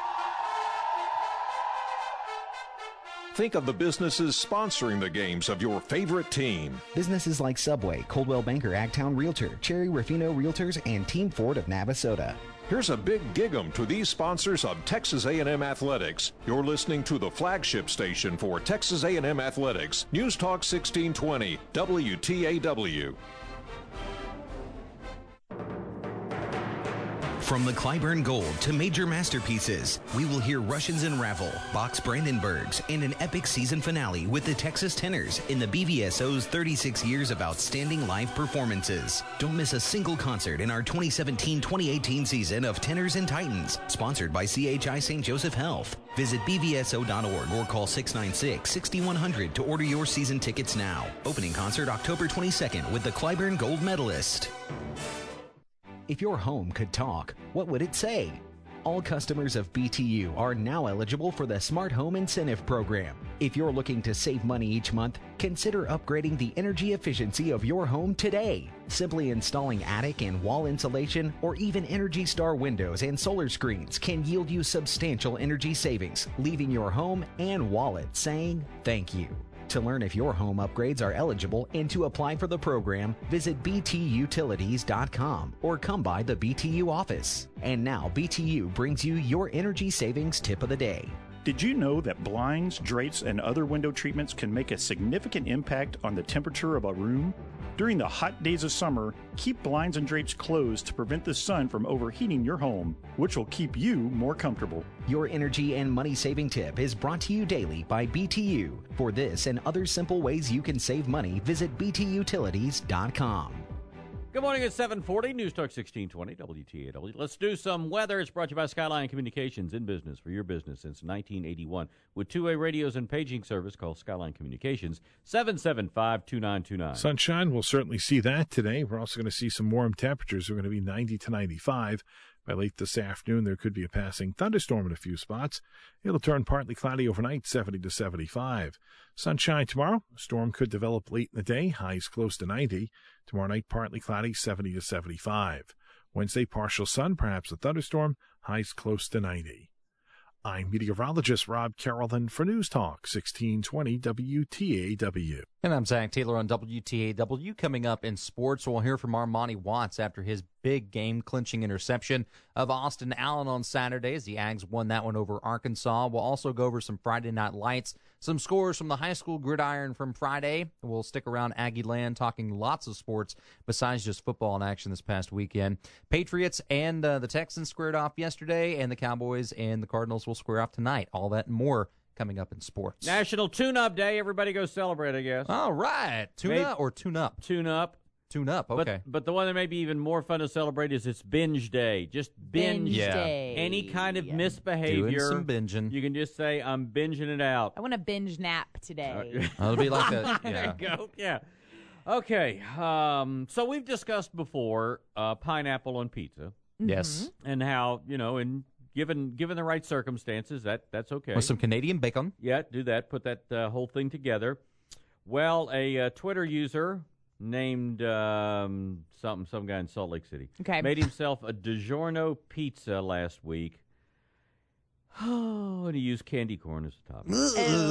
think of the businesses sponsoring the games of your favorite team.
Businesses like Subway, Coldwell Banker, Agtown Realtor, Cherry Rufino Realtors, and Team Ford of Navasota.
Here's a big gig-em to these sponsors of Texas A&M Athletics. You're listening to the flagship station for Texas A&M Athletics, News Talk 1620, WTAW.
From the Clyburn Gold to major masterpieces, we will hear Russians Unravel, Bach's Brandenburgs, and an epic season finale with the Texas Tenors in the BVSO's 36 years of outstanding live performances. Don't miss a single concert in our 2017-2018 season of Tenors and Titans, sponsored by CHI St. Joseph Health. Visit bvso.org or call 696-6100 to order your season tickets now. Opening concert October 22nd with the Clyburn Gold medalist. If your home could talk, what would it say? All customers of BTU are now eligible for the Smart Home Incentive Program. If you're looking to save money each month, consider upgrading the energy efficiency of your home today. Simply installing attic and wall insulation or even Energy Star windows and solar screens can yield you substantial energy savings, leaving your home and wallet saying thank you. To learn if your home upgrades are eligible and to apply for the program, visit btutilities.com or come by the BTU office. And now BTU brings you your energy savings tip of the day.
Did you know that blinds, drapes, and other window treatments can make a significant impact on the temperature of a room? During the hot days of summer, keep blinds and drapes closed to prevent the sun from overheating your home, which will keep you more comfortable.
Your energy and money saving tip is brought to you daily by BTU. For this and other simple ways you can save money, visit btutilities.com.
Good morning at 740, News Talk 1620, WTAW. Let's do some weather. It's brought to you by Skyline Communications, in business for your business since 1981. With two-way radios and paging service, call Skyline Communications, 775-2929.
Sunshine, we'll certainly see that today. We're also going to see some warm temperatures. We're going to be 90 to 95. By late this afternoon, there could be a passing thunderstorm in a few spots. It'll turn partly cloudy overnight, 70 to 75. Sunshine tomorrow. A storm could develop late in the day, highs close to 90. Tomorrow night, partly cloudy, 70 to 75. Wednesday, partial sun, perhaps a thunderstorm, highs close to 90. I'm meteorologist Rob Carrollton for News Talk 1620 WTAW.
And I'm Zach Taylor on WTAW. Coming up in sports, we'll hear from Armani Watts after his big game-clinching interception of Austin Allen on Saturday as the Ags won that one over Arkansas. We'll also go over some Friday Night Lights, some scores from the high school gridiron from Friday. We'll stick around Aggie Land talking lots of sports besides just football in action this past weekend. Patriots and the Texans squared off yesterday, and the Cowboys and the Cardinals will square off tonight. All that and more coming up in sports.
National Tune-Up Day. Everybody go celebrate, I guess.
All right. Tune-up or tune-up?
Tune-up.
Tune-up, okay.
But the one that may be even more fun to celebrate is it's binge day. Just binge
day.
Any kind of misbehavior.
Doing some binging.
You can just say, I'm binging it out.
I want a binge nap today.
It'll be like a... Yeah.
There you go. Yeah. Okay. So we've discussed before pineapple on pizza.
Yes.
And how, and given the right circumstances, that's okay.
With some Canadian bacon.
Yeah, do that. Put that whole thing together. Well, a Twitter user named some guy in Salt Lake City made himself a DiGiorno pizza last week. Oh, and he used candy corn as a topping.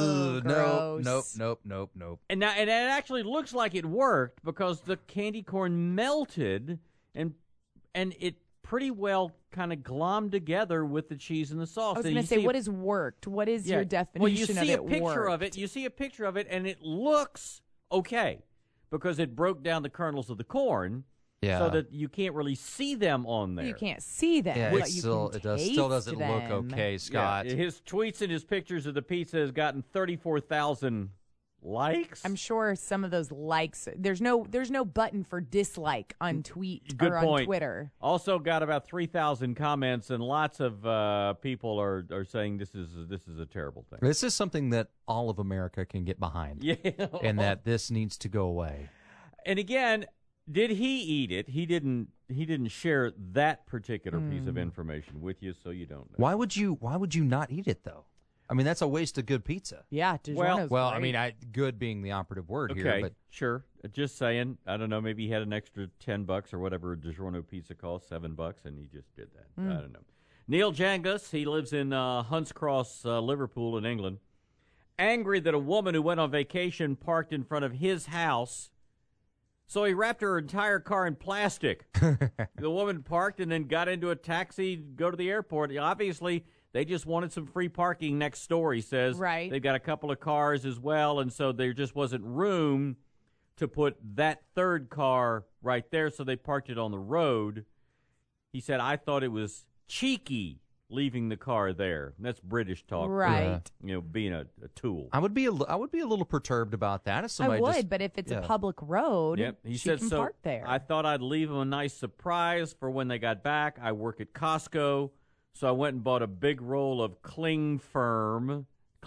Nope.
And it actually looks like it worked because the candy corn melted and it pretty well kind of glommed together with the cheese and the sauce.
I was going to say, what has worked? What is your definition
well, you see
of
a picture of it. You see a picture of it, and it looks okay because it broke down the kernels of the corn.
Yeah.
So that you can't really see them on there.
You can't see them.
Yeah,
but
still doesn't look okay, Scott.
Yeah, his tweets and his pictures of the pizza has gotten 34,000 likes.
I'm sure some of those likes. There's no button for dislike on on Twitter.
Also got about 3,000 comments, and lots of people are saying this is a terrible thing.
This is something that all of America can get behind.
Yeah,
and that this needs to go away.
And again, did he eat it? He didn't share that particular piece of information with you, so you don't know.
Why would you not eat it though? I mean, that's a waste of good pizza.
Yeah, DiGiorno's
well,
great.
I mean, good being the operative word here.
Okay,
but
sure. Just saying. I don't know. Maybe he had an extra $10 or whatever a DiGiorno pizza costs, $7, and he just did that. I don't know. Neil Jangus, he lives in Hunts Cross, Liverpool in England, angry that a woman who went on vacation parked in front of his house. So he wrapped her entire car in plastic. The woman parked and then got into a taxi to go to the airport. Obviously, they just wanted some free parking next door, he says.
Right.
They've got a couple of cars as well, and so there just wasn't room to put that third car right there, so they parked it on the road. He said, I thought it was cheeky leaving the car there. That's British talk,
right?
For, being a tool.
I would be a little perturbed about that. If somebody
but if it's a public road,
he
she
said
can
so.
park there.
I thought I'd leave them a nice surprise for when they got back. I work at Costco, so I went and bought a big roll of cling film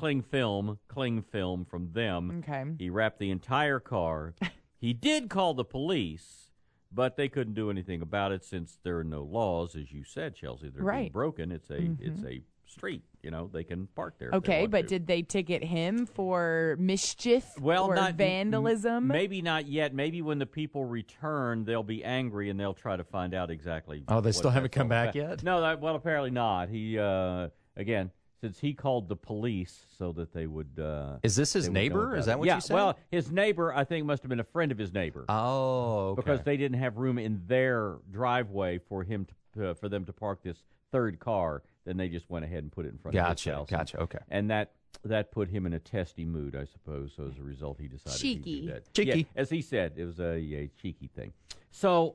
from them.
Okay.
He wrapped the entire car. He did call the police. But they couldn't do anything about it since there are no laws, as you said, Chelsea. They're being broken. It's a street. They can park there.
Okay, but did they ticket him for mischief or vandalism?
Maybe not yet. Maybe when the people return, they'll be angry and they'll try to find out exactly.
Oh, they still haven't come back yet?
No, apparently not. He again. Since he called the police so that they would...
Is this his neighbor? Is that what you said?
Well, his neighbor, I think, must have been a friend of his neighbor.
Oh, okay.
Because they didn't have room in their driveway for them to park this third car. Then they just went ahead and put it in front of his house.
Gotcha, okay.
And that put him in a testy mood, I suppose. So as a result, he decided
cheeky.
he'd do that.
Cheeky.
Yeah, as he said, it was a cheeky thing. So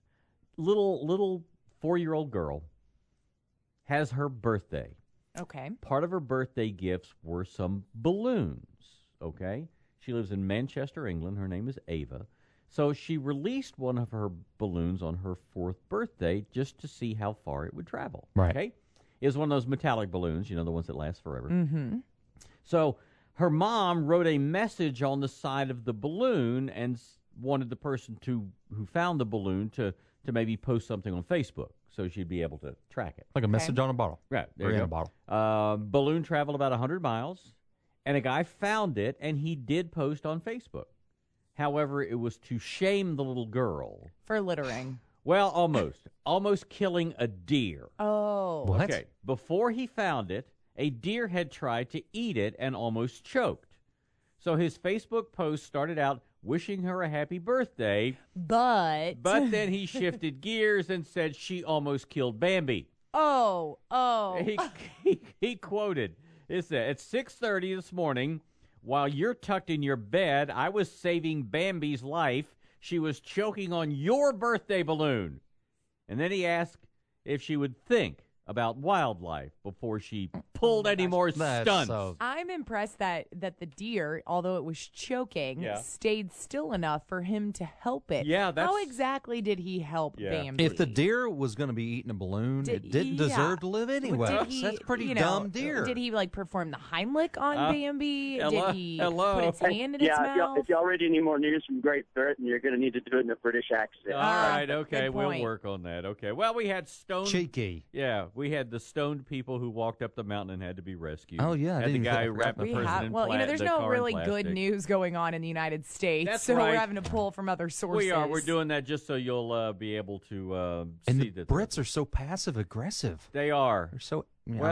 little 4-year-old girl has her birthday.
Okay.
Part of her birthday gifts were some balloons, okay? She lives in Manchester, England. Her name is Ava. So she released one of her balloons on her 4th birthday just to see how far it would travel.
Right.
Okay? It was one of those metallic balloons, the ones that last forever.
Mm-hmm.
So her mom wrote a message on the side of the balloon and wanted the person who found the balloon to maybe post something on Facebook. So she'd be able to track it.
Like a message on a bottle.
Right. There
or
you
in
go.
a bottle.
Balloon traveled about 100 miles, and a guy found it, and he did post on Facebook. However, it was to shame the little girl.
For littering.
Well, almost. Almost killing a deer.
Oh.
What?
Okay. Before he found it, a deer had tried to eat it and almost choked. So his Facebook post started out wishing her a happy birthday.
But
then he shifted gears and said she almost killed Bambi.
Oh.
He quoted, it said, at 6:30 this morning, while you're tucked in your bed, I was saving Bambi's life. She was choking on your birthday balloon. And then he asked if she would think about wildlife before she pulled any more stunts.
I'm impressed that the deer, although it was choking,
Yeah.
stayed still enough for him to help it.
Yeah,
How exactly did he help Bambi?
If the deer was going to be eating a balloon, it didn't deserve to live anyway. That's pretty dumb deer.
Did he perform the Heimlich on Bambi?
hello-
Did he
hello.
put its hand in its mouth?
If y'all read any more news from Great Britain, you're going to need to do it in a British accent.
All right, okay,
good
we'll
point.
work on that. Okay, well, we had stoned...
Cheeky.
Yeah, we had the stoned people who walked up the mountain and had to be rescued.
Oh, yeah, I
Had
didn't
the
even
guy
forget
wrapped the
We
person
have,
in
there's
the
no
car in
really good
plastic.
news going on in the United States,
That's
so
right.
we're having to pull from other sources.
We are. We're doing that just so you'll be able to
And
see
the
that.
Brits are so passive aggressive.
They are.
They're so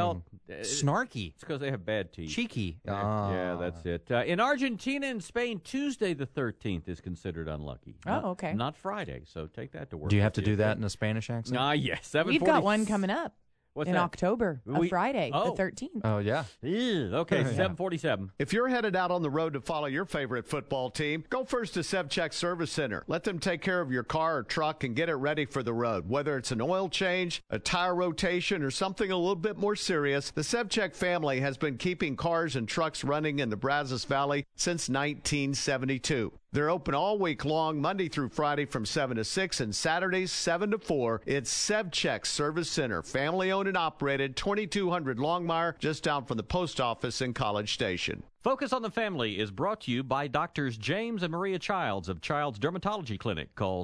It's
snarky.
because they have bad teeth.
Cheeky.
Yeah, that's it. In Argentina and Spain, Tuesday the 13th is considered unlucky.
Okay.
Not Friday, so take that to work.
Do you have to
with
do that in a Spanish accent?
Yes.
We've got one coming up.
What's
in
that?
October, a Friday, the 13th.
Oh, yeah.
Okay, 747.
If you're headed out on the road to follow your favorite football team, go first to SevCheck Service Center. Let them take care of your car or truck and get it ready for the road. Whether it's an oil change, a tire rotation, or something a little bit more serious, the SevCheck family has been keeping cars and trucks running in the Brazos Valley since 1972. They're open all week long, Monday through Friday from 7 to 6 and Saturdays 7 to 4. It's SevCheck Service Center, family-owned and operated, 2200 Longmire, just down from the post office in College Station.
Focus on the Family is brought to you by Doctors James and Maria Childs of Child's Dermatology Clinic. Call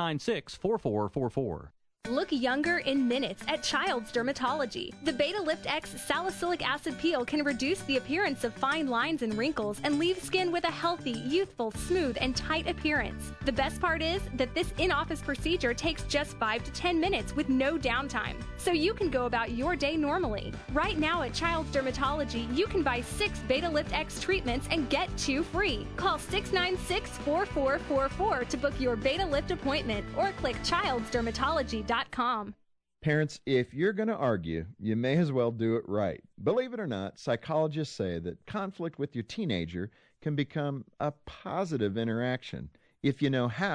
696-4444.
Look younger in minutes at Child's Dermatology. The Beta Lift X salicylic acid peel can reduce the appearance of fine lines and wrinkles and leave skin with a healthy, youthful, smooth, and tight appearance. The best part is that this in-office procedure takes just 5 to 10 minutes with no downtime, so you can go about your day normally. Right now at Child's Dermatology, you can buy 6 Beta Lift X treatments and get 2 free. Call 696-4444 to book your Beta Lift appointment or click childsdermatology.com.
Parents, if you're going to argue, you may as well do it right. Believe it or not, psychologists say that conflict with your teenager can become a positive interaction if you know how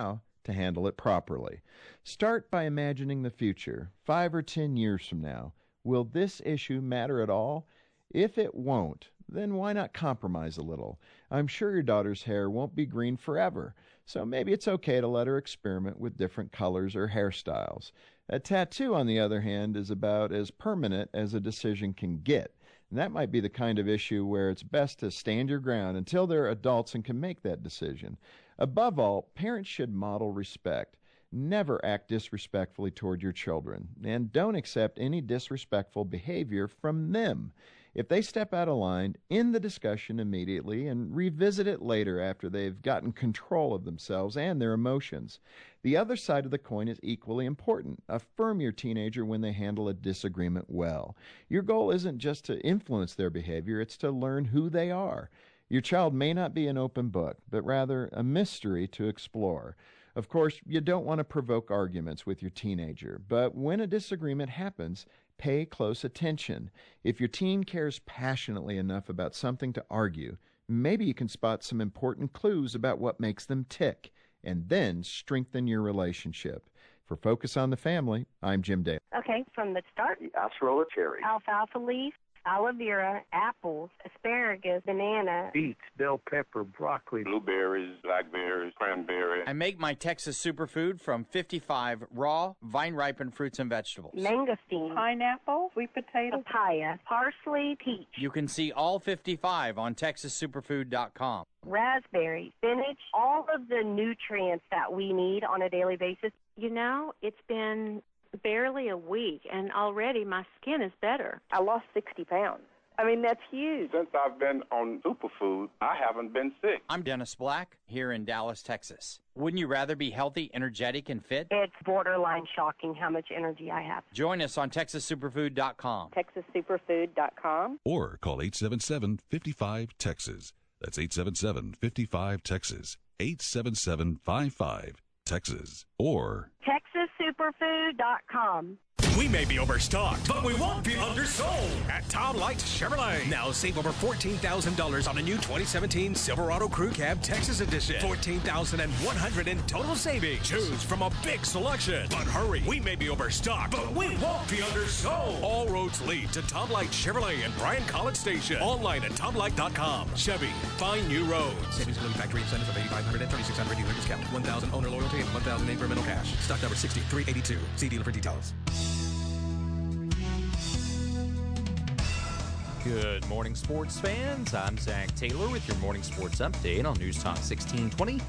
to handle it properly. Start by imagining the future. 5 or 10 years from now, will this issue matter at all? If it won't, then why not compromise a little? I'm sure your daughter's hair won't be green forever, so maybe it's okay to let her experiment with different colors or hairstyles. A tattoo, on the other hand, is about as permanent as a decision can get. And that might be the kind of issue where it's best to stand your ground until they're adults and can make that decision. Above all, parents should model respect. Never act disrespectfully toward your children, and don't accept any disrespectful behavior from them. If they step out of line, end the discussion immediately and revisit it later after they've gotten control of themselves and their emotions. The other side of the coin is equally important. Affirm your teenager when they handle a disagreement well. Your goal isn't just to influence their behavior, it's to learn who they are. Your child may not be an open book, but rather a mystery to explore. Of course, you don't want to provoke arguments with your teenager, but when a disagreement happens, pay close attention. If your teen cares passionately enough about something to argue, maybe you can spot some important clues about what makes them tick, and then strengthen your relationship. For Focus on the Family, I'm Jim Daly.
Okay, from the start.
Acerola cherry.
Alfalfa leaf, aloe vera, apples, asparagus, banana.
Beets, bell pepper, broccoli.
Blueberries, blackberries, cranberry.
I make my Texas superfood from 55 raw, vine-ripened fruits and vegetables.
Mangosteen.
Pineapple, sweet potato.
Papaya, parsley, peach.
You can see all 55 on TexasSuperfood.com.
Raspberry, spinach, all of the nutrients that we need on a daily basis.
You know, it's been barely a week, and already my skin is better. I lost 60 pounds. I mean, that's huge.
Since I've been on superfood, I haven't been sick.
I'm Dennis Black, here in Dallas, Texas. Wouldn't you rather be healthy, energetic, and fit?
It's borderline shocking how much energy I have.
Join us on TexasSuperfood.com.
TexasSuperfood.com.
Or call 877-55-TEXAS. That's 877-55-TEXAS. 877-55-TEXAS. Or
TexasSuperfood.com.
We may be overstocked, but we won't be undersold at Tom Lights Chevrolet. Now save over $14,000 on a new 2017 Silverado Crew Cab Texas Edition. $14,100 in total savings. Choose from a big selection. But hurry, we may be overstocked, but we won't be undersold. All roads lead to Tom Lights Chevrolet in Bryan College Station. Online at TomLight.com. Chevy, find new roads.
Savings including factory incentives of $8,500 and $3,600 dealer discount. $1,000 owner loyalty and $1,000 incremental cash. Stock number 6382. See dealer for details.
Good morning, sports fans. I'm Zach Taylor with your morning sports update on News Talk 1620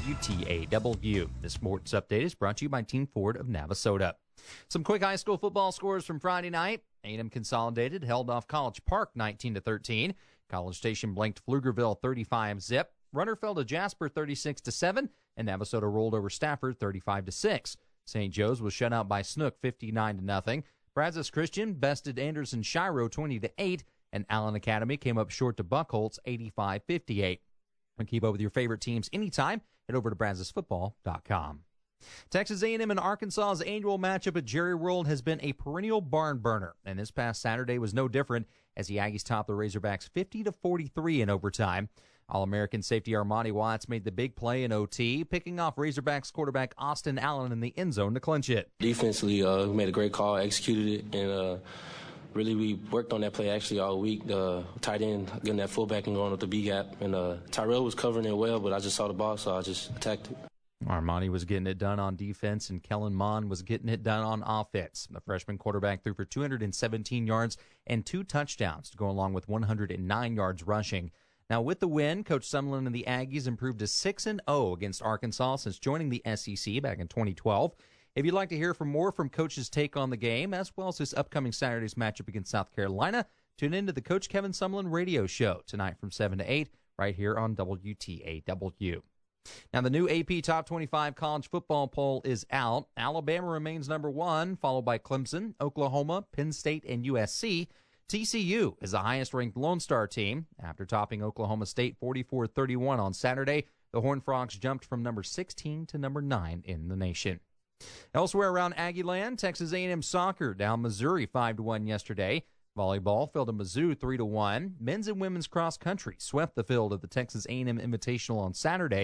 WTAW. The sports update is brought to you by Team Ford of Navasota. Some quick high school football scores from Friday night. A&M Consolidated held off College Park 19-13. College Station blanked Pflugerville 35-zip. Runner fell to Jasper 36-7, and Navasota rolled over Stafford 35-6. St. Joe's was shut out by Snook 59-0. Brazos Christian bested Anderson Shiro 20-8. And Allen Academy came up short to Buckholz 85-58. And keep up with your favorite teams anytime. Head over to BrazosFootball.com. Texas A&M and Arkansas's annual matchup at Jerry World has been a perennial barn burner, and this past Saturday was no different as the Aggies topped the Razorbacks 50-43 in overtime. All-American safety Armani Watts made the big play in OT, picking off Razorbacks quarterback Austin Allen in the end zone to clinch it.
Defensively, we made a great call, executed it, and really, we worked on that play actually all week. Tight end, getting that fullback and going with the B gap. And Tyrell was covering it well, but I just saw the ball, so I just attacked it.
Armani was getting it done on defense, and Kellen Mond was getting it done on offense. The freshman quarterback threw for 217 yards and 2 touchdowns to go along with 109 yards rushing. Now, with the win, Coach Sumlin and the Aggies improved to 6-0 against Arkansas since joining the SEC back in 2012. If you'd like to hear more from Coach's take on the game, as well as this upcoming Saturday's matchup against South Carolina, tune in to the Coach Kevin Sumlin radio show tonight from 7 to 8 right here on WTAW. Now, the new AP Top 25 college football poll is out. Alabama remains number 1, followed by Clemson, Oklahoma, Penn State, and USC. TCU is the highest-ranked Lone Star team. After topping Oklahoma State 44-31 on Saturday, the Horned Frogs jumped from number 16 to number 9 in the nation. Elsewhere around Aggieland, Texas A&M soccer down Missouri 5-1 yesterday. Volleyball fell to Mizzou 3-1. Men's and women's cross country swept the field at the Texas A&M Invitational on Saturday.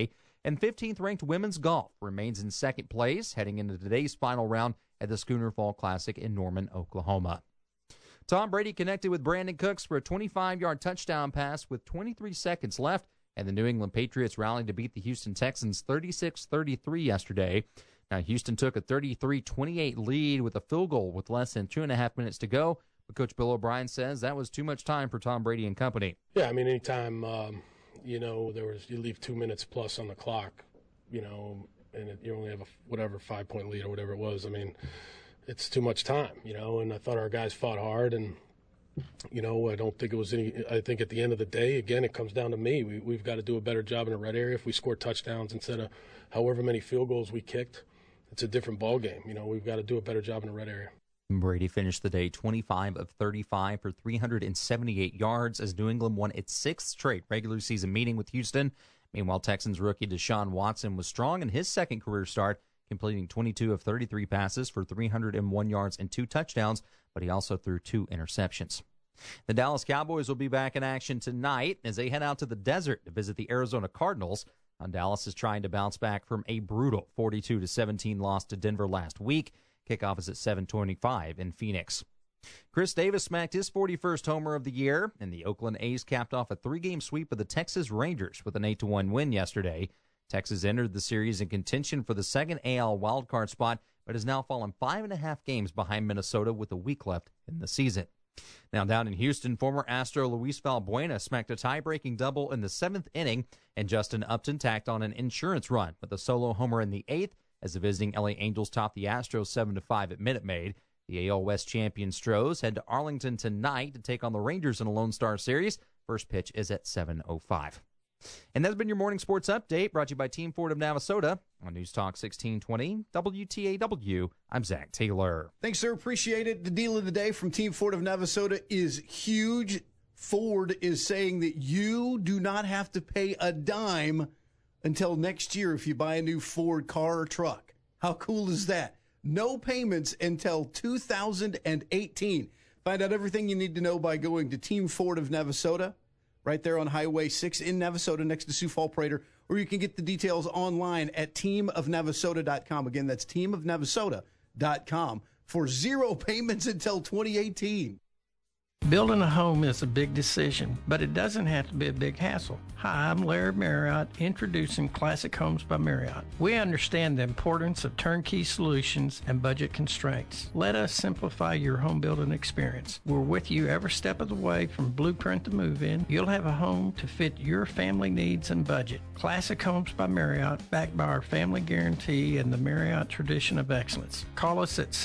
And 15th-ranked women's golf remains in second place, heading into today's final round at the Schooner Fall Classic in Norman, Oklahoma. Tom Brady connected with Brandon Cooks for a 25-yard touchdown pass with 23 seconds left, and the New England Patriots rallied to beat the Houston Texans 36-33 yesterday. Now, Houston took a 33-28 lead with a field goal with less than 2.5 minutes to go, but Coach Bill O'Brien says that was too much time for Tom Brady and company.
Yeah, I mean, anytime, you leave 2 minutes plus on the clock, and you only have a 5-point lead or whatever it was. I mean, it's too much time, and I thought our guys fought hard, and, I don't think it was I think at the end of the day, again, it comes down to me. We've got to do a better job in the red area. If we score touchdowns instead of however many field goals we kicked, it's a different ball game. We've got to do a better job in the red area.
Brady finished the day 25 of 35 for 378 yards as New England won its sixth straight regular season meeting with Houston. Meanwhile, Texans rookie Deshaun Watson was strong in his second career start, completing 22 of 33 passes for 301 yards and 2 touchdowns, but he also threw 2 interceptions. The Dallas Cowboys will be back in action tonight as they head out to the desert to visit the Arizona Cardinals. Dallas is trying to bounce back from a brutal 42-17 loss to Denver last week. Kickoff is at 7:25 in Phoenix. Chris Davis smacked his 41st homer of the year, and the Oakland A's capped off a 3-game sweep of the Texas Rangers with an 8-1 win yesterday. Texas entered the series in contention for the second AL wildcard spot, but has now fallen 5.5 games behind Minnesota with a week left in the season. Now down in Houston, former Astro Luis Valbuena smacked a tie-breaking double in the 7th inning, and Justin Upton tacked on an insurance run with a solo homer in the 8th as the visiting LA Angels topped the Astros 7-5 at Minute Maid. The AL West champion Stros head to Arlington tonight to take on the Rangers in a Lone Star Series. First pitch is at 7:05. And that's been your morning sports update, brought to you by Team Ford of Navasota on News Talk 1620 WTAW. I'm Zach Taylor.
Thanks, sir. Appreciate it. The deal of the day from Team Ford of Navasota is huge. Ford is saying that you do not have to pay a dime until next year if you buy a new Ford car or truck. How cool is that? No payments until 2018. Find out everything you need to know by going to Team Ford of Navasota, right there on Highway 6 in Navasota next to Sioux Falls Prater, or you can get the details online at teamofnavasota.com. Again, that's teamofnavasota.com for 0 payments until 2018.
Building a home is a big decision, but it doesn't have to be a big hassle. Hi, I'm Larry Marriott, introducing Classic Homes by Marriott. We understand the importance of turnkey solutions and budget constraints. Let us simplify your home building experience. We're with you every step of the way from blueprint to move-in. You'll have a home to fit your family needs and budget. Classic Homes by Marriott, backed by our family guarantee and the Marriott tradition of excellence. Call us at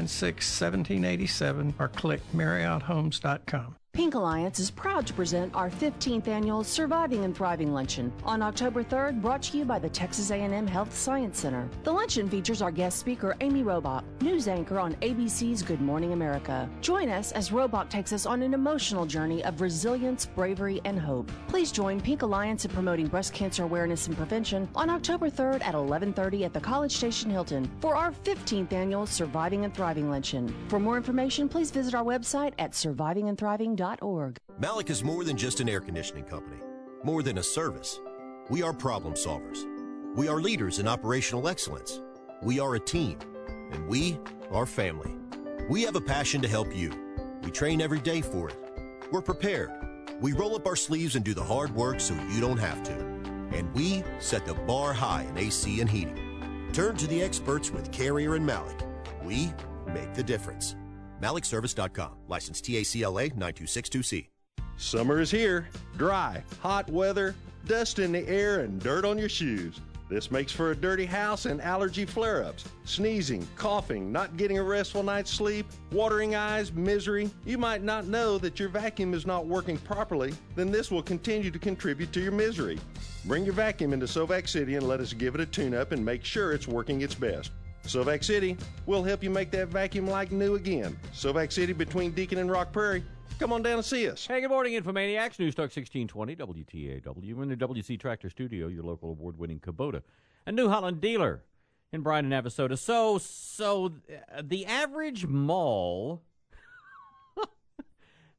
696-1787 or click MarriottHomes.com.
Pink Alliance is proud to present our 15th annual Surviving and Thriving Luncheon on October 3rd, brought to you by the Texas A&M Health Science Center. The luncheon features our guest speaker, Amy Robach, news anchor on ABC's Good Morning America. Join us as Robach takes us on an emotional journey of resilience, bravery, and hope. Please join Pink Alliance in promoting breast cancer awareness and prevention on October 3rd at 11:30 at the College Station Hilton for our 15th annual Surviving and Thriving Luncheon. For more information, please visit our website at survivingandthriving.org.
Malik is more than just an air conditioning company, more than a service. We are problem solvers. We are leaders in operational excellence. We are a team, and we are family. We have a passion to help you. We train every day for it. We're prepared. We roll up our sleeves and do the hard work so you don't have to. And we set the bar high in AC and heating. Turn to the experts with Carrier and Malik. We make the difference. MalikService.com. License TACLA 9262C.
Summer is here. Dry, hot weather, dust in the air, and dirt on your shoes. This makes for a dirty house and allergy flare-ups. Sneezing, coughing, not getting a restful night's sleep, watering eyes, misery. You might not know that your vacuum is not working properly. Then this will continue to contribute to your misery. Bring your vacuum into Sovac City and let us give it a tune-up and make sure it's working its best. Sovac City, we'll help you make that vacuum like new again. Sovac City between Deacon and Rock Prairie. Come on down and see us.
Hey, good morning, Infomaniacs. News Talk 1620 WTAW in the WC Tractor Studio, your local award-winning Kubota and New Holland dealer in Bryan and Navasota. So the average mall,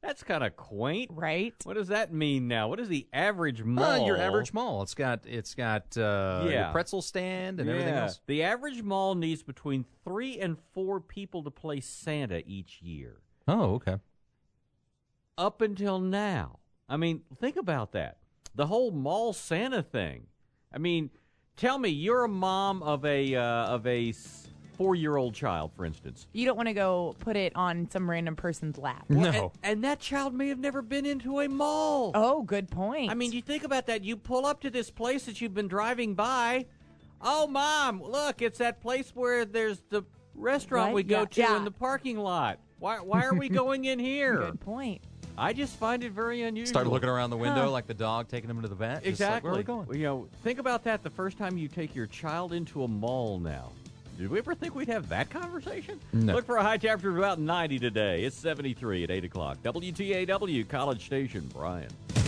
That's kind of quaint,
right?
What does that mean now? What is the average mall?
Your average mall. It's got your pretzel stand and everything else.
The average mall needs between 3 and 4 people to play Santa each year.
Oh, okay.
Up until now. I mean, think about that. The whole mall Santa thing. I mean, tell me, you're a mom of a 4-year-old child, for instance.
You don't want to go put it on some random person's lap.
No. And that child may have never been into a mall.
Oh, good point.
I mean, you think about that. You pull up to this place that you've been driving by. Oh, Mom, look, it's that place where there's the restaurant we go to in the parking lot. Why are we going in here?
Good point.
I just find it very unusual.
Start looking around the window like the dog taking him to the vet.
Exactly.
Like, where are we
going? Think about that the first time you take your child into a mall now. Did we ever think we'd have that conversation?
No.
Look for a high temperature of about 90 today. It's 73 at 8 o'clock. WTAW, College Station, Bryan.